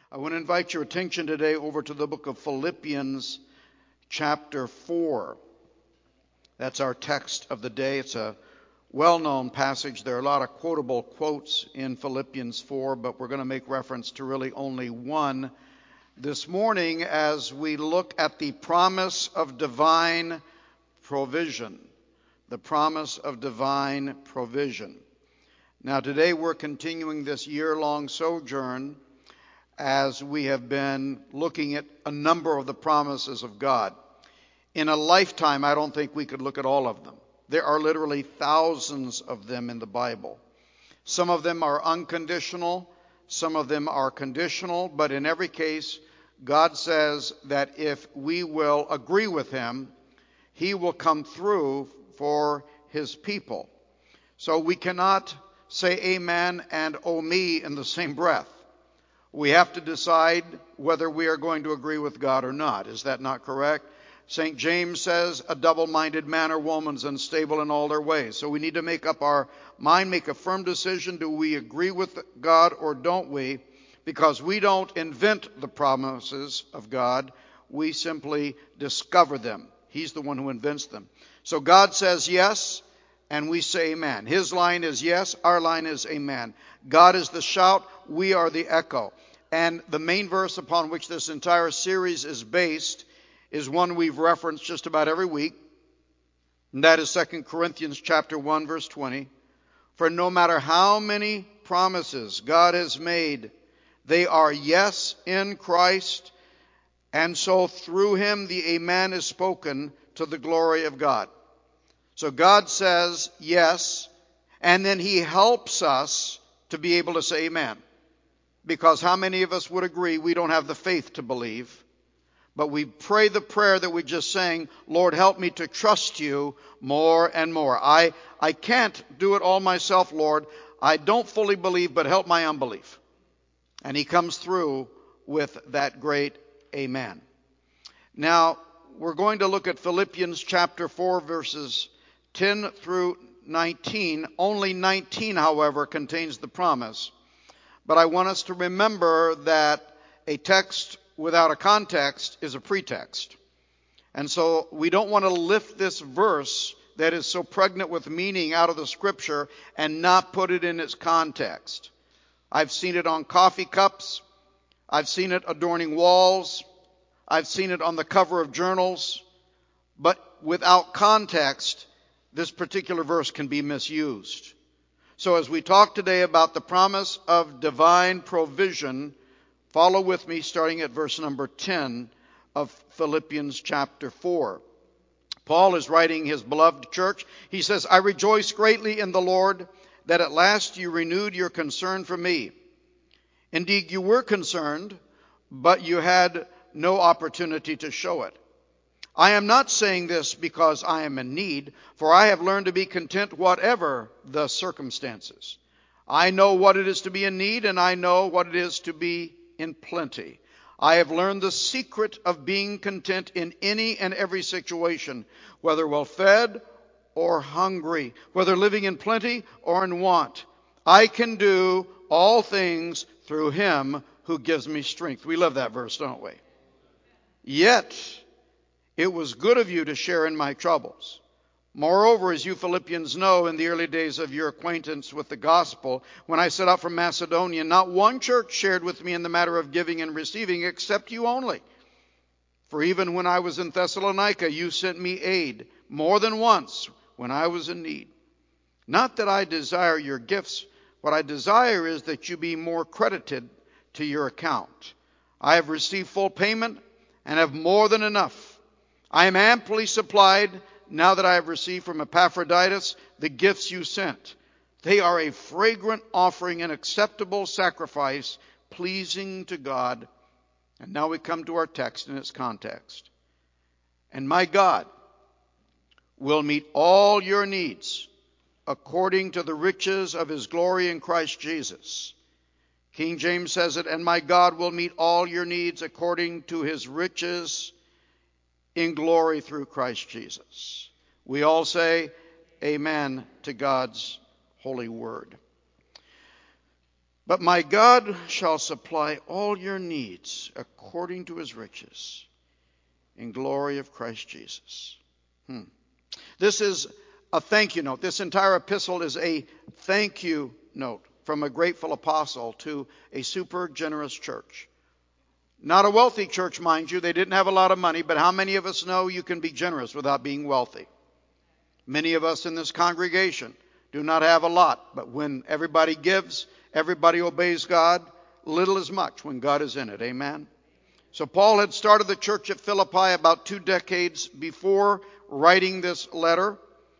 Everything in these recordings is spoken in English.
I want to invite your attention today over to the book of Philippians chapter 4. That's our text of the day. It's a well-known passage. There are a lot of quotable quotes in Philippians 4, but we're going to make reference to really only one this morning as we look at the promise of divine provision. The promise of divine provision. Now today we're continuing this year-long sojourn as we have been looking at a number of the promises of God. In a lifetime, I don't think we could look at all of them. There are literally thousands of them in the Bible. Some of them are unconditional, some of them are conditional, but in every case, God says that if we will agree with Him, He will come through for His people. So we cannot say amen and oh me in the same breath. We have to decide whether we are going to agree with God or not. Is that not correct? St. James says, a double-minded man or woman is unstable in all their ways. So we need to make up our mind, make a firm decision. Do we agree with God or don't we? Because we don't invent the promises of God. We simply discover them. He's the one who invents them. So God says yes, and we say amen. His line is yes, our line is amen. God is the shout, we are the echo. And the main verse upon which this entire series is based is one we've referenced just about every week. And that is 2 Corinthians chapter 1, verse 20. For no matter how many promises God has made, they are yes in Christ. And so through Him the amen is spoken to the glory of God. So God says yes, and then He helps us to be able to say amen. Because how many of us would agree we don't have the faith to believe? But we pray the prayer that we just sang, Lord, help me to trust you more and more. I can't do it all myself, Lord. I don't fully believe, but help my unbelief. And He comes through with that great amen. Now, we're going to look at Philippians chapter 4, verses 10 through 19. Only 19, however, contains the promise. But I want us to remember that a text without a context is a pretext. And so we don't want to lift this verse that is so pregnant with meaning out of the Scripture and not put it in its context. I've seen it on coffee cups. I've seen it adorning walls. I've seen it on the cover of journals. But without context, this particular verse can be misused. So as we talk today about the promise of divine provision, follow with me starting at verse number 10 of Philippians chapter 4. Paul is writing his beloved church. He says, I rejoice greatly in the Lord that at last you renewed your concern for me. Indeed, you were concerned, but you had no opportunity to show it. I am not saying this because I am in need, for I have learned to be content whatever the circumstances. I know what it is to be in need, and I know what it is to be in plenty. I have learned the secret of being content in any and every situation, whether well-fed or hungry, whether living in plenty or in want. I can do all things through Him who gives me strength. We love that verse, don't we? Yet it was good of you to share in my troubles. Moreover, as you Philippians know, in the early days of your acquaintance with the gospel, when I set out from Macedonia, not one church shared with me in the matter of giving and receiving, except you only. For even when I was in Thessalonica, you sent me aid more than once when I was in need. Not that I desire your gifts. What I desire is that you be more credited to your account. I have received full payment and have more than enough. I am amply supplied now that I have received from Epaphroditus the gifts you sent. They are a fragrant offering, an acceptable sacrifice, pleasing to God. And now we come to our text in its context. And my God will meet all your needs according to the riches of His glory in Christ Jesus. King James says it, and my God will meet all your needs according to His riches in glory through Christ Jesus. We all say amen to God's holy word. But my God shall supply all your needs according to his riches in glory of Christ Jesus. This is a thank you note. This entire epistle is a thank you note from a grateful apostle to a super generous church. Not a wealthy church, mind you. They didn't have a lot of money, but how many of us know you can be generous without being wealthy? Many of us in this congregation do not have a lot, but when everybody gives, everybody obeys God, little is much when God is in it. Amen? So Paul had started the church at Philippi about 2 decades before writing this letter,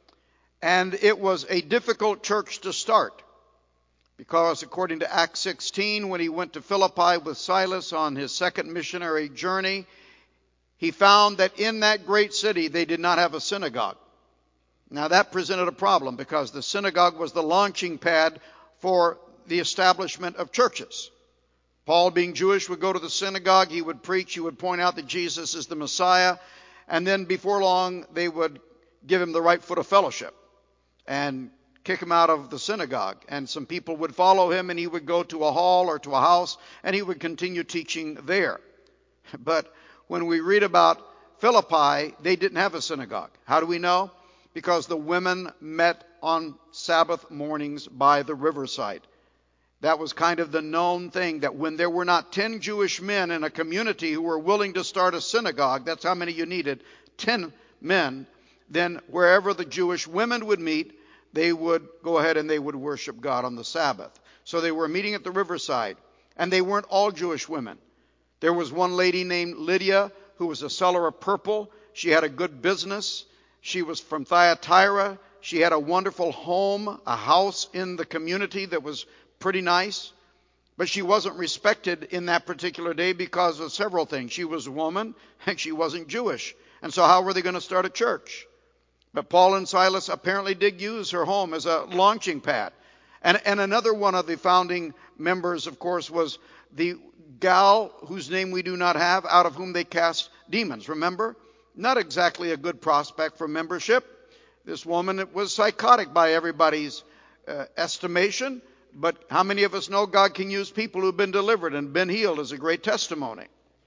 and it was a difficult church to start. Because according to Acts 16, when he went to Philippi with Silas on his second missionary journey, he found that in that great city they did not have a synagogue. Now that presented a problem because the synagogue was the launching pad for the establishment of churches. Paul, being Jewish, would go to the synagogue, he would preach, he would point out that Jesus is the Messiah, and then before long they would give him the right foot of fellowship and kick him out of the synagogue. And some people would follow him, and he would go to a hall or to a house, and he would continue teaching there. But when we read about Philippi, they didn't have a synagogue. How do we know? Because the women met on Sabbath mornings by the riverside. That was kind of the known thing, that when there were not 10 Jewish men in a community who were willing to start a synagogue, that's how many you needed, 10 men, then wherever the Jewish women would meet, they would go ahead and they would worship God on the Sabbath. So they were meeting at the riverside, and they weren't all Jewish women. There was one lady named Lydia who was a seller of purple. She had a good business. She was from Thyatira. She had a wonderful home, a house in the community that was pretty nice. But she wasn't respected in that particular day because of several things. She was a woman, and she wasn't Jewish. And so how were they going to start a church? But Paul and Silas apparently did use her home as a launching pad. And another one of the founding members, of course, was the gal whose name we do not have, out of whom they cast demons. Remember? Not exactly a good prospect for membership. This woman was psychotic by everybody's estimation. But how many of us know God can use people who've been delivered and been healed as a great testimony?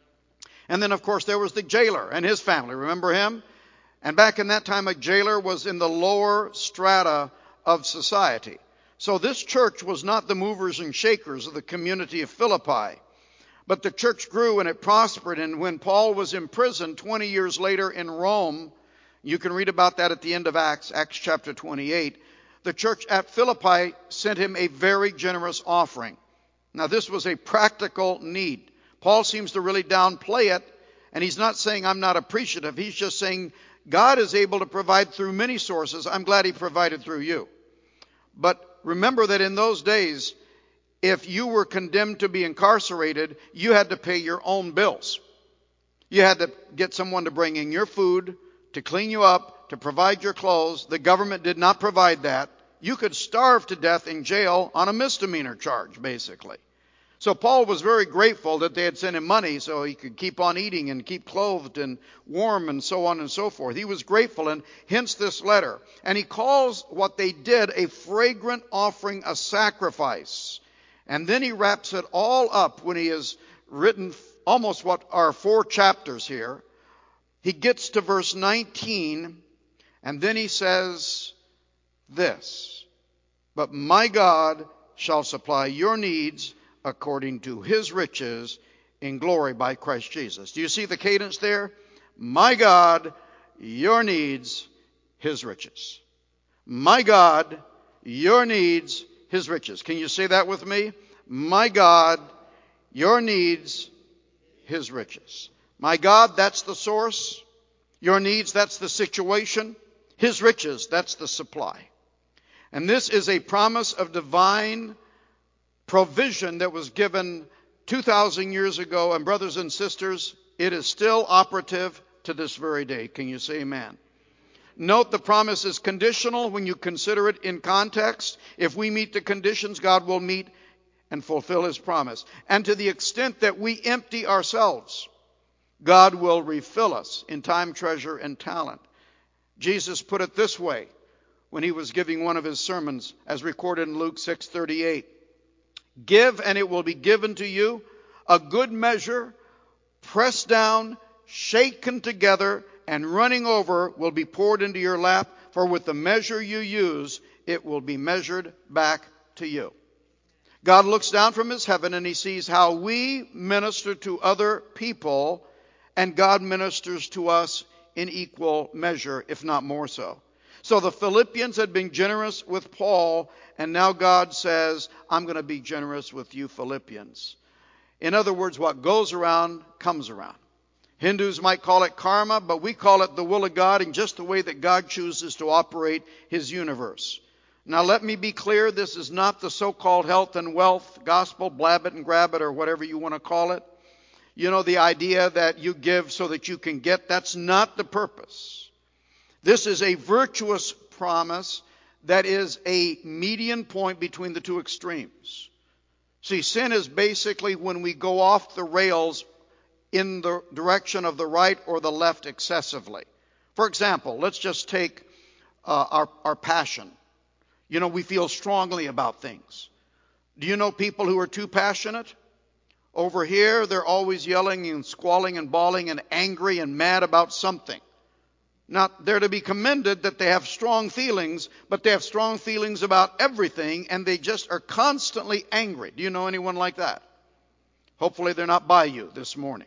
And then, of course, there was the jailer and his family. Remember him? And back in that time, a jailer was in the lower strata of society. So this church was not the movers and shakers of the community of Philippi. But the church grew and it prospered. And when Paul was imprisoned 20 years later in Rome, you can read about that at the end of Acts chapter 28, the church at Philippi sent him a very generous offering. Now this was a practical need. Paul seems to really downplay it. And he's not saying I'm not appreciative. He's just saying God is able to provide through many sources. I'm glad he provided through you. But remember that in those days, if you were condemned to be incarcerated, you had to pay your own bills. You had to get someone to bring in your food, to clean you up, to provide your clothes. The government did not provide that. You could starve to death in jail on a misdemeanor charge, basically. So Paul was very grateful that they had sent him money so he could keep on eating and keep clothed and warm and so on and so forth. He was grateful, and hence this letter. And he calls what they did a fragrant offering, a sacrifice. And then he wraps it all up when he has written almost what are 4 chapters here. He gets to verse 19, and then he says this: "But my God shall supply your needs according to his riches in glory by Christ Jesus." Do you see the cadence there? My God, your needs, his riches. My God, your needs, his riches. Can you say that with me? My God, your needs, his riches. My God, that's the source. Your needs, that's the situation. His riches, that's the supply. And this is a promise of divine provision that was given 2,000 years ago. And brothers and sisters, it is still operative to this very day. Can you say amen? Note the promise is conditional when you consider it in context. If we meet the conditions, God will meet and fulfill his promise. And to the extent that we empty ourselves, God will refill us in time, treasure, and talent. Jesus put it this way when he was giving one of his sermons, as recorded in Luke 6:38. Give, and it will be given to you. A good measure, pressed down, shaken together, and running over will be poured into your lap. For with the measure you use, it will be measured back to you. God looks down from his heaven and he sees how we minister to other people, and God ministers to us in equal measure, if not more so. So the Philippians had been generous with Paul, and now God says, I'm going to be generous with you Philippians. In other words, what goes around comes around. Hindus might call it karma, but we call it the will of God, in just the way that God chooses to operate his universe. Now let me be clear, this is not the so-called health and wealth gospel, blab it and grab it, or whatever you want to call it. You know, the idea that you give so that you can get, that's not the purpose. This is a virtuous promise that is a median point between the two extremes. See, sin is basically when we go off the rails in the direction of the right or the left excessively. For example, let's just take our passion. You know, we feel strongly about things. Do you know people who are too passionate? Over here, they're always yelling and squalling and bawling and angry and mad about something. Now, they're to be commended that they have strong feelings, but they have strong feelings about everything, and they just are constantly angry. Do you know anyone like that? Hopefully they're not by you this morning.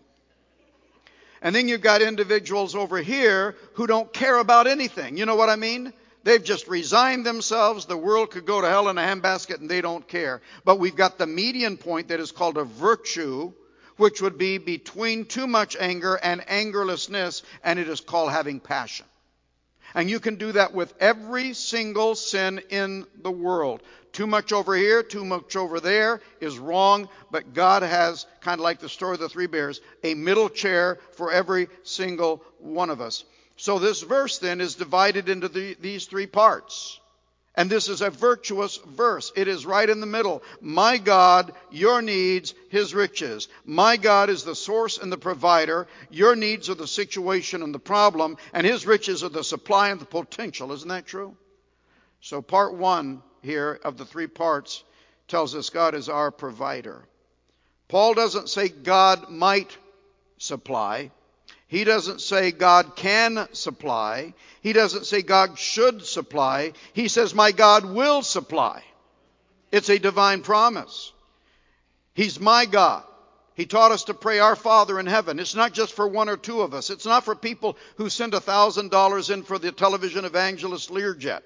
And then you've got individuals over here who don't care about anything. You know what I mean? They've just resigned themselves. The world could go to hell in a handbasket and they don't care. But we've got the median point that is called a virtue, which would be between too much anger and angerlessness, and it is called having passion. And you can do that with every single sin in the world. Too much over here, too much over there is wrong, but God has, kind of like the story of the three bears, a middle chair for every single one of us. So this verse then is divided into these three parts. And this is a virtuous verse. It is right in the middle. My God, your needs, his riches. My God is the source and the provider. Your needs are the situation and the problem. And his riches are the supply and the potential. Isn't that true? So part one here of the three parts tells us God is our provider. Paul doesn't say God might supply. He doesn't say God can supply. He doesn't say God should supply. He says, my God will supply. It's a divine promise. He's my God. He taught us to pray our Father in heaven. It's not just for one or two of us. It's not for people who send $1,000 in for the television evangelist Learjet.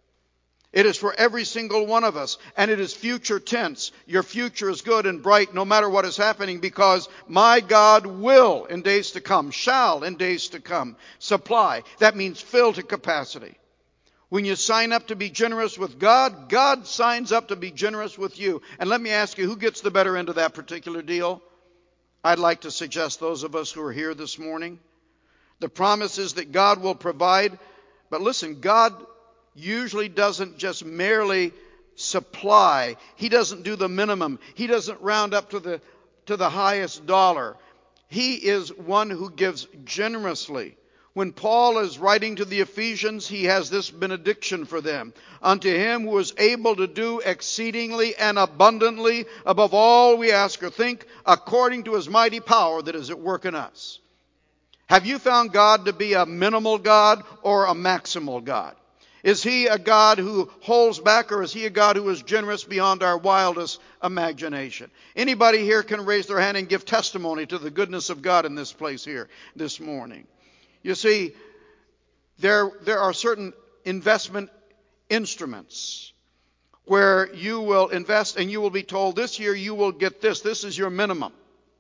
It is for every single one of us, and it is future tense. Your future is good and bright no matter what is happening, because my God will in days to come, shall in days to come, supply. That means fill to capacity. When you sign up to be generous with God, God signs up to be generous with you. And let me ask you, who gets the better end of that particular deal? I'd like to suggest those of us who are here this morning. The promise is that God will provide, but listen, God usually doesn't just merely supply. He doesn't do the minimum. He doesn't round up to the highest dollar. He is one who gives generously. When Paul is writing to the Ephesians, he has this benediction for them. Unto him who is able to do exceedingly and abundantly above all we ask or think, according to his mighty power that is at work in us. Have you found God to be a minimal God or a maximal God? Is he a God who holds back, or is he a God who is generous beyond our wildest imagination? Anybody here can raise their hand and give testimony to the goodness of God in this place here this morning. You see, there are certain investment instruments where you will invest and you will be told this year you will get this. This is your minimum.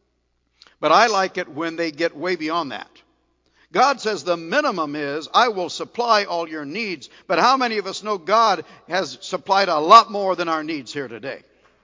But I like it when they get way beyond that. God says the minimum is, I will supply all your needs. But how many of us know God has supplied a lot more than our needs here today?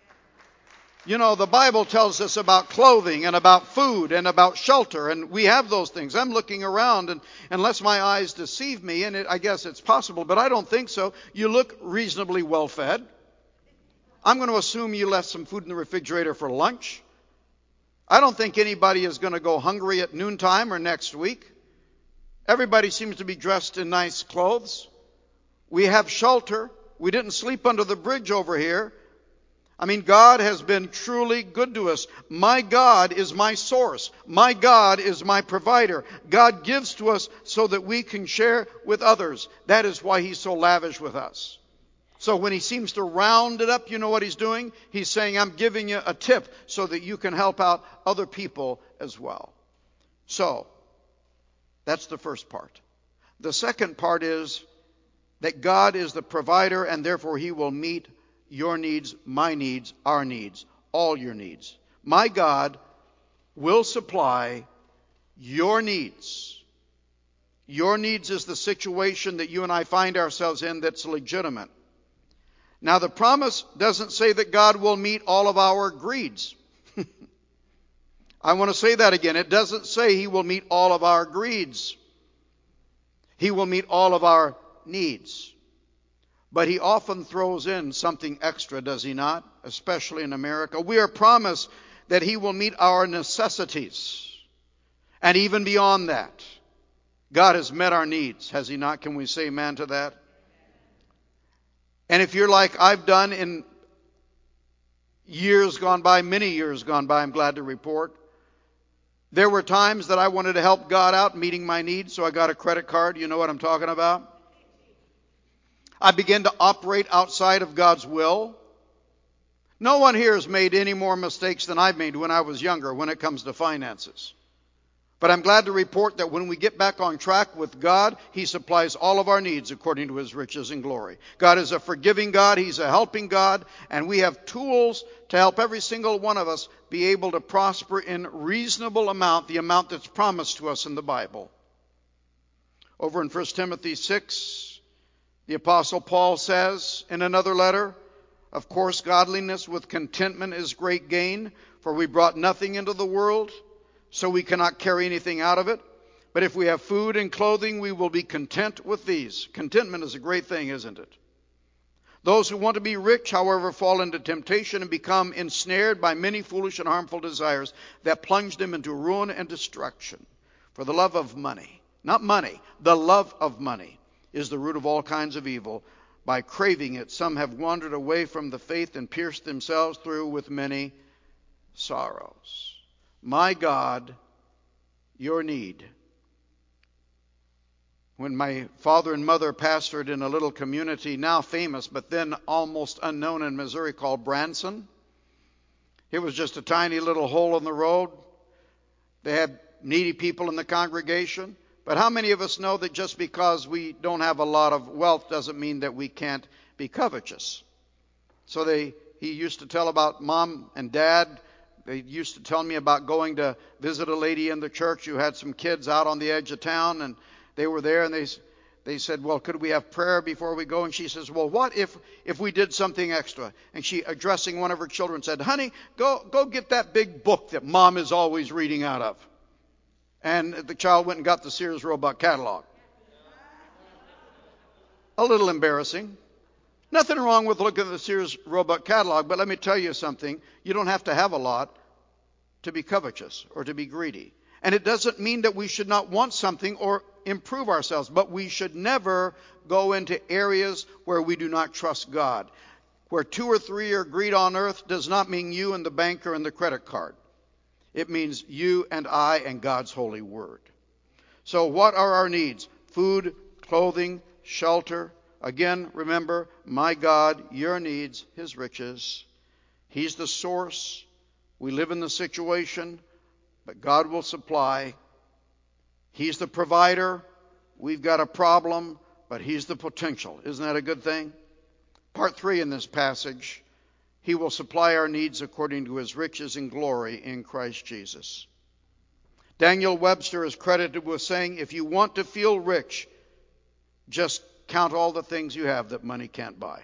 You know, the Bible tells us about clothing and about food and about shelter, and we have those things. I'm looking around, and unless my eyes deceive me, and I guess it's possible, but I don't think so, you look reasonably well fed. I'm going to assume you left some food in the refrigerator for lunch. I don't think anybody is going to go hungry at noontime or next week. Everybody seems to be dressed in nice clothes. We have shelter. We didn't sleep under the bridge over here. I mean, God has been truly good to us. My God is my source. My God is my provider. God gives to us so that we can share with others. That is why He's so lavish with us. So when He seems to round it up, you know what He's doing? He's saying, I'm giving you a tip so that you can help out other people as well. So, that's the first part. The second part is that God is the provider, and therefore He will meet your needs, my needs, our needs, all your needs. My God will supply your needs. Your needs is the situation that you and I find ourselves in that's legitimate. Now, the promise doesn't say that God will meet all of our greeds. I want to say that again. It doesn't say He will meet all of our greeds. He will meet all of our needs. But He often throws in something extra, does He not? Especially in America. We are promised that He will meet our necessities. And even beyond that, God has met our needs, has He not? Can we say amen to that? And if you're like I've done in years gone by, many years gone by, I'm glad to report, there were times that I wanted to help God out meeting my needs, so I got a credit card. You know what I'm talking about? I began to operate outside of God's will. No one here has made any more mistakes than I made when I was younger when it comes to finances. But I'm glad to report that when we get back on track with God, He supplies all of our needs according to His riches and glory. God is a forgiving God. He's a helping God. And we have tools to help every single one of us be able to prosper in reasonable amount, the amount that's promised to us in the Bible. Over in 1 Timothy 6, the Apostle Paul says in another letter, of course, godliness with contentment is great gain, for we brought nothing into the world, so we cannot carry anything out of it. But if we have food and clothing, we will be content with these. Contentment is a great thing, isn't it? Those who want to be rich, however, fall into temptation and become ensnared by many foolish and harmful desires that plunge them into ruin and destruction. For the love of money, not money, the love of money is the root of all kinds of evil. By craving it, some have wandered away from the faith and pierced themselves through with many sorrows. My God, your need. When my father and mother pastored in a little community, now famous, but then almost unknown in Missouri, called Branson, it was just a tiny little hole in the road. They had needy people in the congregation. But how many of us know that just because we don't have a lot of wealth doesn't mean that we can't be covetous? So he used to tell about mom and dad. They used to tell me about going to visit a lady in the church who had some kids out on the edge of town, and they were there, and they said, well, could we have prayer before we go? And she says, well, what if we did something extra? And she, addressing one of her children, said, honey, go get that big book that mom is always reading out of. And the child went and got the Sears Roebuck catalog. A little embarrassing. Nothing wrong with looking at the Sears Roebuck catalog, but let me tell you something. You don't have to have a lot to be covetous or to be greedy. And it doesn't mean that we should not want something or improve ourselves, but we should never go into areas where we do not trust God. Where 2 or 3 are agreed on earth does not mean you and the banker and the credit card. It means you and I and God's holy word. So what are our needs? Food, clothing, shelter. Again, remember, my God, your needs, His riches. He's the source. We live in the situation, but God will supply. He's the provider. We've got a problem, but He's the potential. Isn't that a good thing? Part 3 in this passage. He will supply our needs according to His riches and glory in Christ Jesus. Daniel Webster is credited with saying, if you want to feel rich, just count all the things you have that money can't buy.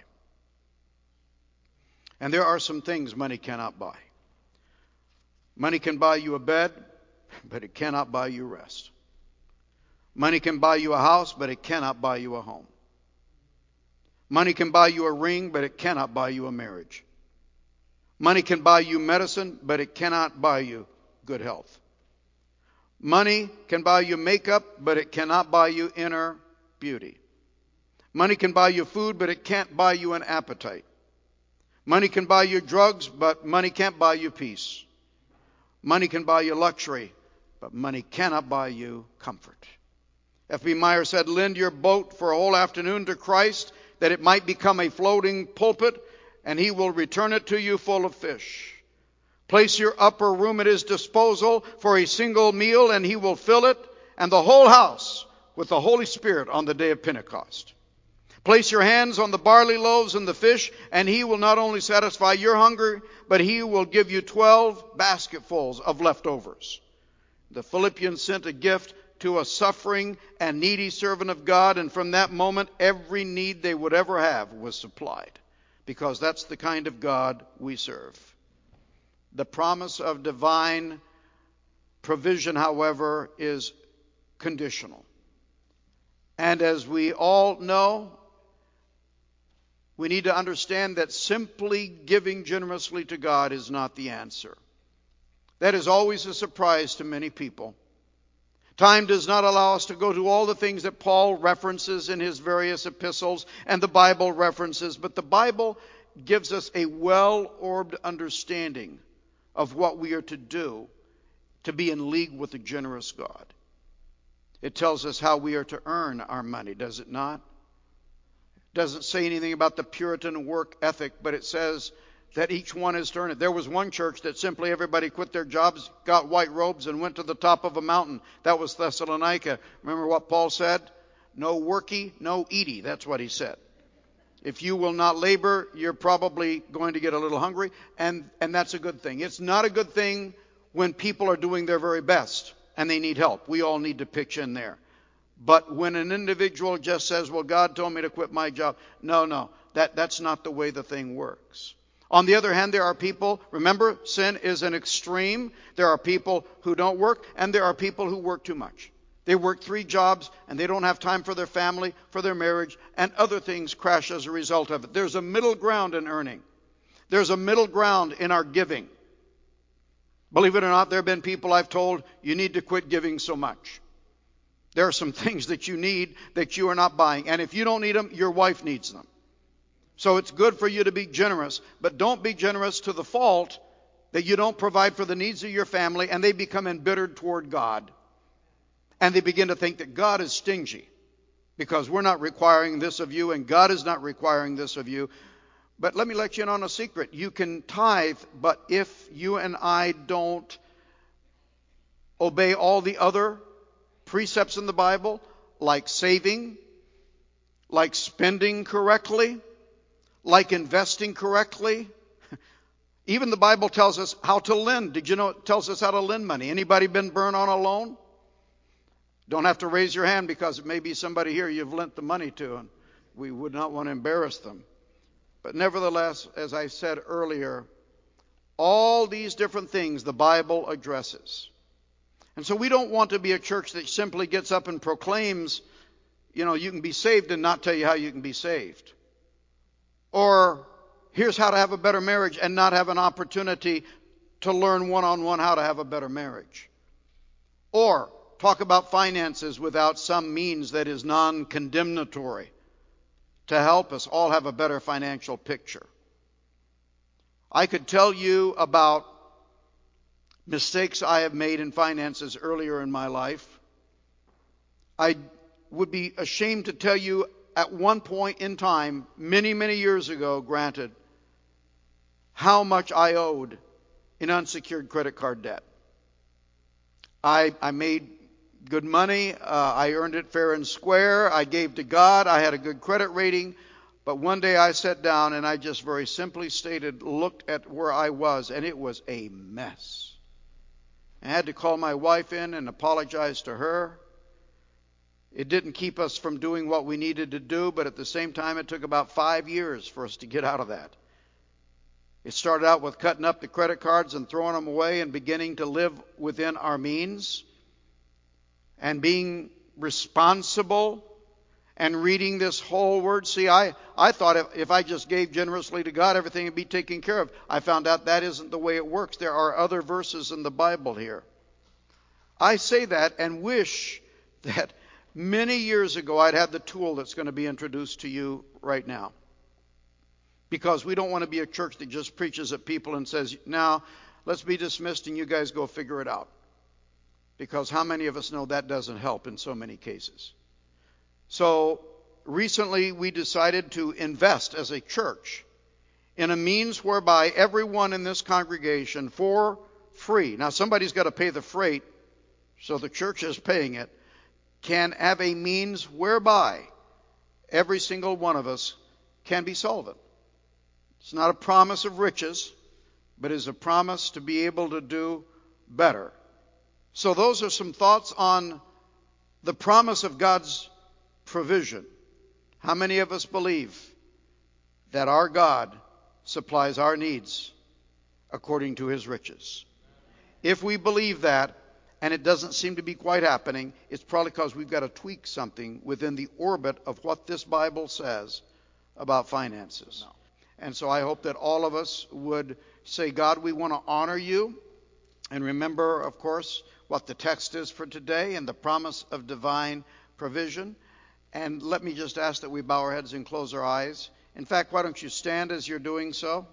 And there are some things money cannot buy. Money can buy you a bed, but it cannot buy you rest. Money can buy you a house, but it cannot buy you a home. Money can buy you a ring, but it cannot buy you a marriage. Money can buy you medicine, but it cannot buy you good health. Money can buy you makeup, but it cannot buy you inner beauty. Money can buy you food, but it can't buy you an appetite. Money can buy you drugs, but money can't buy you peace. Money can buy you luxury, but money cannot buy you comfort. F.B. Meyer said, lend your boat for a whole afternoon to Christ, that it might become a floating pulpit, and he will return it to you full of fish. Place your upper room at his disposal for a single meal, and he will fill it, and the whole house with the Holy Spirit on the day of Pentecost. Place your hands on the barley loaves and the fish, and he will not only satisfy your hunger, but he will give you 12 basketfuls of leftovers. The Philippians sent a gift to a suffering and needy servant of God, and from that moment, every need they would ever have was supplied, because that's the kind of God we serve. The promise of divine provision, however, is conditional. And as we all know, we need to understand that simply giving generously to God is not the answer. That is always a surprise to many people. Time does not allow us to go to all the things that Paul references in his various epistles and the Bible references, but the Bible gives us a well-orbed understanding of what we are to do to be in league with a generous God. It tells us how we are to earn our money, does it not? It doesn't say anything about the Puritan work ethic, but it says that each one is to earn it. There was one church that simply everybody quit their jobs, got white robes, and went to the top of a mountain. That was Thessalonica. Remember what Paul said? No worky, no eaty. That's what he said. If you will not labor, you're probably going to get a little hungry, and that's a good thing. It's not a good thing when people are doing their very best and they need help. We all need to pitch in there. But when an individual just says, well, God told me to quit my job. No, that's not the way the thing works. On the other hand, there are people, remember, sin is an extreme. There are people who don't work, and there are people who work too much. They work 3 jobs, and they don't have time for their family, for their marriage, and other things crash as a result of it. There's a middle ground in earning. There's a middle ground in our giving. Believe it or not, there have been people I've told, you need to quit giving so much. There are some things that you need that you are not buying. And if you don't need them, your wife needs them. So it's good for you to be generous, but don't be generous to the fault that you don't provide for the needs of your family, and they become embittered toward God. And they begin to think that God is stingy because we're not requiring this of you and God is not requiring this of you. But let me let you in on a secret. You can tithe, but if you and I don't obey all the other precepts in the Bible, like saving, like spending correctly, like investing correctly. Even the Bible tells us how to lend. Did you know it tells us how to lend money? Anybody been burned on a loan? Don't have to raise your hand because it may be somebody here you've lent the money to, and we would not want to embarrass them. But nevertheless, as I said earlier, all these different things the Bible addresses. And so we don't want to be a church that simply gets up and proclaims, you can be saved and not tell you how you can be saved. Or here's how to have a better marriage and not have an opportunity to learn one-on-one how to have a better marriage. Or talk about finances without some means that is non-condemnatory to help us all have a better financial picture. I could tell you about mistakes I have made in finances earlier in my life. I would be ashamed to tell you at one point in time, many, many years ago, granted, how much I owed in unsecured credit card debt. I made good money. I earned it fair and square. I gave to God. I had a good credit rating. But one day I sat down and I just very simply looked at where I was, and it was a mess. I had to call my wife in and apologize to her. It didn't keep us from doing what we needed to do, but at the same time, it took about 5 years for us to get out of that. It started out with cutting up the credit cards and throwing them away and beginning to live within our means and being responsible and reading this whole word. See, I thought if I just gave generously to God, everything would be taken care of. I found out that isn't the way it works. There are other verses in the Bible here. I say that and wish that many years ago I'd had the tool that's going to be introduced to you right now. Because we don't want to be a church that just preaches at people and says, now, let's be dismissed and you guys go figure it out. Because how many of us know that doesn't help in so many cases? So recently we decided to invest as a church in a means whereby everyone in this congregation for free, now somebody's got to pay the freight, so the church is paying it, can have a means whereby every single one of us can be solvent. It's not a promise of riches, but is a promise to be able to do better. So those are some thoughts on the promise of God's provision. How many of us believe that our God supplies our needs according to His riches? If we believe that, and it doesn't seem to be quite happening, it's probably because we've got to tweak something within the orbit of what this Bible says about finances. And so I hope that all of us would say, God, we want to honor you. And remember, of course, what the text is for today and the promise of divine provision. And let me just ask that we bow our heads and close our eyes. In fact, why don't you stand as you're doing so?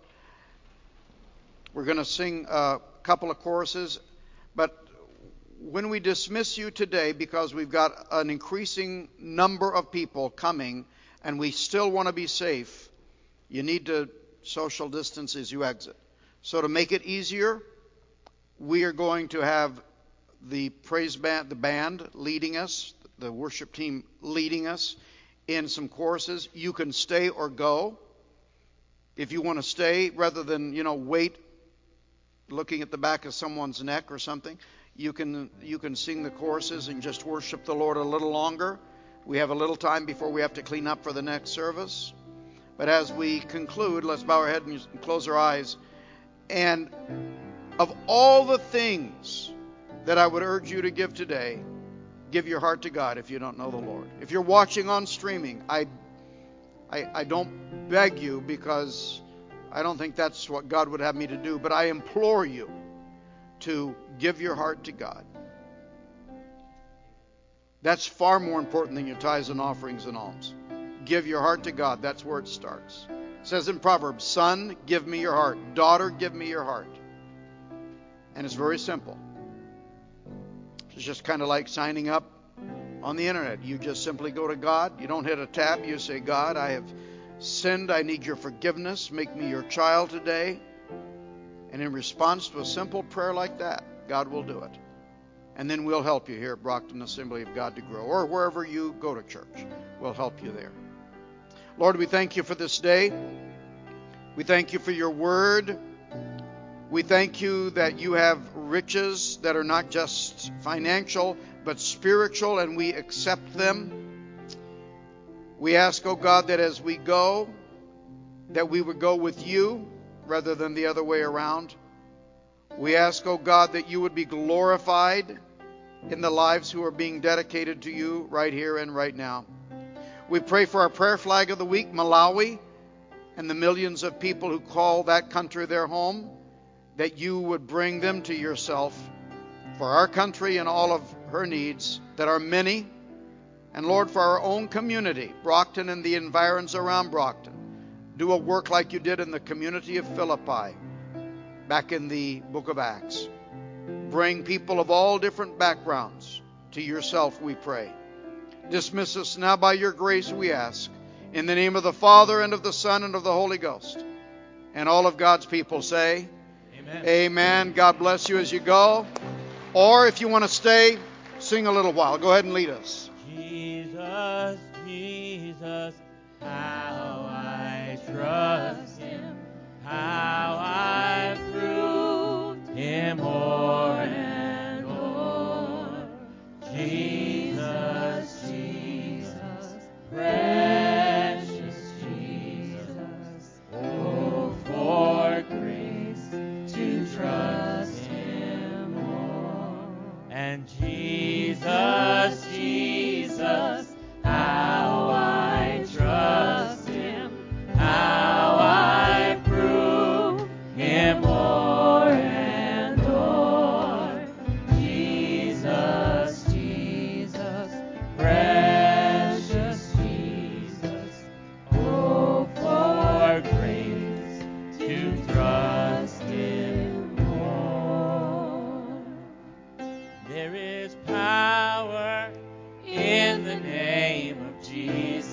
We're going to sing a couple of choruses. But when we dismiss you today, because we've got an increasing number of people coming and we still want to be safe, you need to social distance as you exit. So to make it easier, we are going to have the praise band, the band leading us, the worship team leading us in some choruses. You can stay or go. If you want to stay, rather than, wait looking at the back of someone's neck or something, you can sing the choruses and just worship the Lord a little longer. We have a little time before we have to clean up for the next service. But as we conclude, let's bow our head and close our eyes. And of all the things that I would urge you to give today, give your heart to God if you don't know the Lord. If you're watching on streaming, I don't beg you, because I don't think that's what God would have me to do, but I implore you to give your heart to God. That's far more important than your tithes and offerings and alms. Give your heart to God. That's where it starts. It says in Proverbs, son, give me your heart. Daughter, give me your heart. And it's very simple. It's just kind of like signing up on the internet. You just simply go to God. You don't hit a tab. You say, God, I have sinned. I need your forgiveness. Make me your child today. And in response to a simple prayer like that, God will do it. And then we'll help you here at Brockton Assembly of God to grow, or wherever you go to church. We'll help you there. Lord, we thank you for this day. We thank you for your word. We thank you that you have riches that are not just financial, but spiritual, and we accept them. We ask, oh God, that as we go, that we would go with you rather than the other way around. We ask, oh God, that you would be glorified in the lives who are being dedicated to you right here and right now. We pray for our prayer flag of the week, Malawi, and the millions of people who call that country their home, that you would bring them to yourself for our country and all of her needs that are many. And Lord, for our own community, Brockton and the environs around Brockton, do a work like you did in the community of Philippi back in the book of Acts. Bring people of all different backgrounds to yourself, we pray. Dismiss us now by your grace, we ask. In the name of the Father, and of the Son, and of the Holy Ghost. And all of God's people say, Amen. Amen. God bless you as you go. Or if you want to stay, sing a little while. Go ahead and lead us. Jesus, Jesus, how I trust Him, how I proved Him more and more. Jesus, Jesus, precious Jesus, oh, for grace to trust Him more. And Jesus, Jesus, how I trust Him, how I prove Him more and more. Jesus, Jesus, precious Jesus, oh, for grace There is power in the name of Jesus.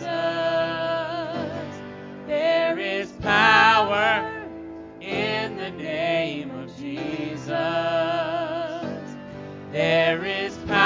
There is power in the name of Jesus. There is power